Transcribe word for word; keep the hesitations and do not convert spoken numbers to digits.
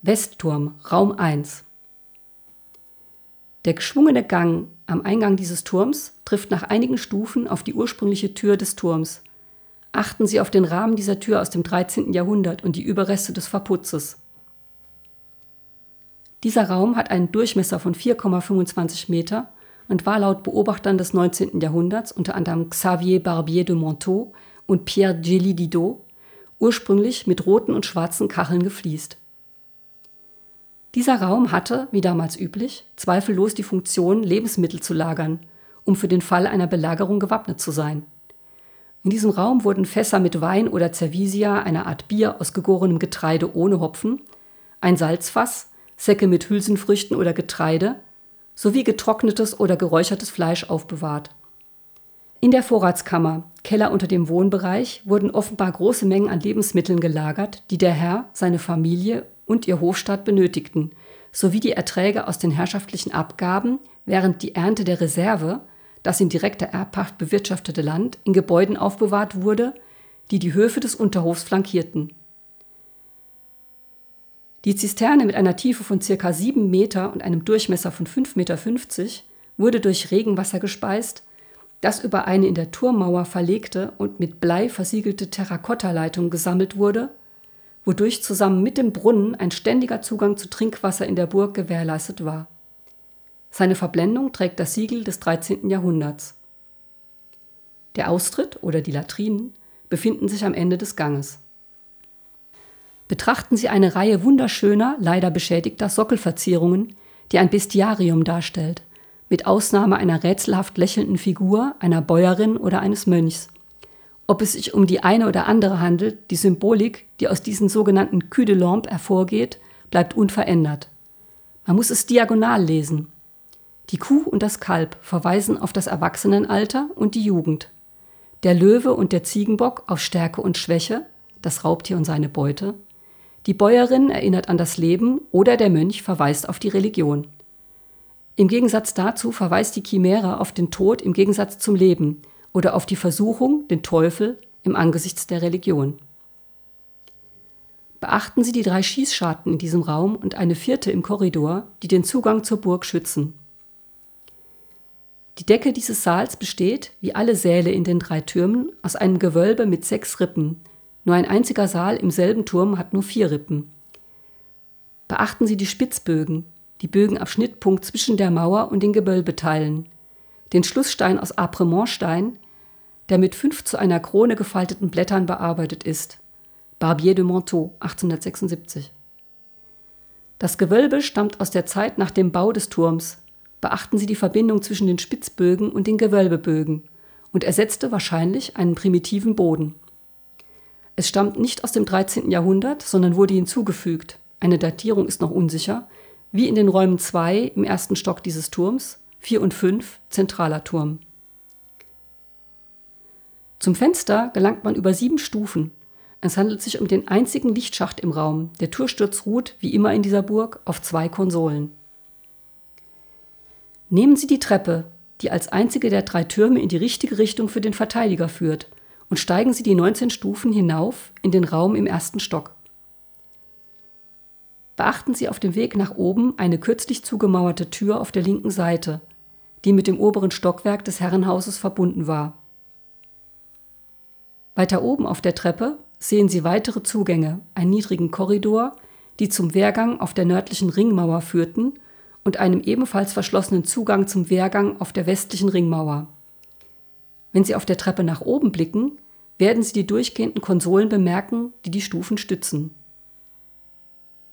Westturm, Raum eins. Der geschwungene Gang am Eingang dieses Turms trifft nach einigen Stufen auf die ursprüngliche Tür des Turms. Achten Sie auf den Rahmen dieser Tür aus dem dreizehnten Jahrhundert und die Überreste des Verputzes. Dieser Raum hat einen Durchmesser von vier Komma fünfundzwanzig Meter und war laut Beobachtern des neunzehnten Jahrhunderts, unter anderem Xavier Barbier de Montaut und Pierre Gély Didot, ursprünglich mit roten und schwarzen Kacheln gefliest. Dieser Raum hatte, wie damals üblich, zweifellos die Funktion, Lebensmittel zu lagern, um für den Fall einer Belagerung gewappnet zu sein. In diesem Raum wurden Fässer mit Wein oder Cervisia, einer Art Bier aus gegorenem Getreide ohne Hopfen, ein Salzfass, Säcke mit Hülsenfrüchten oder Getreide sowie getrocknetes oder geräuchertes Fleisch aufbewahrt. In der Vorratskammer, Keller unter dem Wohnbereich, wurden offenbar große Mengen an Lebensmitteln gelagert, die der Herr, seine Familie und ihr Hofstaat benötigten, sowie die Erträge aus den herrschaftlichen Abgaben, während die Ernte der Reserve, das in direkter Erbpacht bewirtschaftete Land, in Gebäuden aufbewahrt wurde, die die Höfe des Unterhofs flankierten. Die Zisterne mit einer Tiefe von ca. sieben Meter und einem Durchmesser von fünf Komma fünfzig Meter wurde durch Regenwasser gespeist, das über eine in der Turmmauer verlegte und mit Blei versiegelte Terrakottaleitung gesammelt wurde, wodurch zusammen mit dem Brunnen ein ständiger Zugang zu Trinkwasser in der Burg gewährleistet war. Seine Verblendung trägt das Siegel des dreizehnten Jahrhunderts. Der Austritt oder die Latrinen befinden sich am Ende des Ganges. Betrachten Sie eine Reihe wunderschöner, leider beschädigter Sockelverzierungen, die ein Bestiarium darstellt, mit Ausnahme einer rätselhaft lächelnden Figur, einer Bäuerin oder eines Mönchs. Ob es sich um die eine oder andere handelt, die Symbolik, die aus diesen sogenannten Cul de lampe hervorgeht, bleibt unverändert. Man muss es diagonal lesen. Die Kuh und das Kalb verweisen auf das Erwachsenenalter und die Jugend. Der Löwe und der Ziegenbock auf Stärke und Schwäche, das Raubtier und seine Beute. Die Bäuerin erinnert an das Leben oder der Mönch verweist auf die Religion. Im Gegensatz dazu verweist die Chimäre auf den Tod im Gegensatz zum Leben oder auf die Versuchung, den Teufel, im Angesichts der Religion. Beachten Sie die drei Schießscharten in diesem Raum und eine vierte im Korridor, die den Zugang zur Burg schützen. Die Decke dieses Saals besteht, wie alle Säle in den drei Türmen, aus einem Gewölbe mit sechs Rippen. Nur ein einziger Saal im selben Turm hat nur vier Rippen. Beachten Sie die Spitzbögen, die Bögen am Schnittpunkt zwischen der Mauer und den Gewölbeteilen, den Schlussstein aus Apremont-Stein, der mit fünf zu einer Krone gefalteten Blättern bearbeitet ist. Barbier de Montaut, achtzehnhundertsechsundsiebzig. Das Gewölbe stammt aus der Zeit nach dem Bau des Turms. Beachten Sie die Verbindung zwischen den Spitzbögen und den Gewölbebögen und ersetzte wahrscheinlich einen primitiven Boden. Es stammt nicht aus dem dreizehnten Jahrhundert, sondern wurde hinzugefügt. Eine Datierung ist noch unsicher, wie in den Räumen zwei im ersten Stock dieses Turms, vier und fünf zentraler Turm. Zum Fenster gelangt man über sieben Stufen. Es handelt sich um den einzigen Lichtschacht im Raum. Der Türsturz ruht, wie immer in dieser Burg, auf zwei Konsolen. Nehmen Sie die Treppe, die als einzige der drei Türme in die richtige Richtung für den Verteidiger führt, und steigen Sie die neunzehn Stufen hinauf in den Raum im ersten Stock. Beachten Sie auf dem Weg nach oben eine kürzlich zugemauerte Tür auf der linken Seite, die mit dem oberen Stockwerk des Herrenhauses verbunden war. Weiter oben auf der Treppe sehen Sie weitere Zugänge, einen niedrigen Korridor, die zum Wehrgang auf der nördlichen Ringmauer führten, und einem ebenfalls verschlossenen Zugang zum Wehrgang auf der westlichen Ringmauer. Wenn Sie auf der Treppe nach oben blicken, werden Sie die durchgehenden Konsolen bemerken, die die Stufen stützen.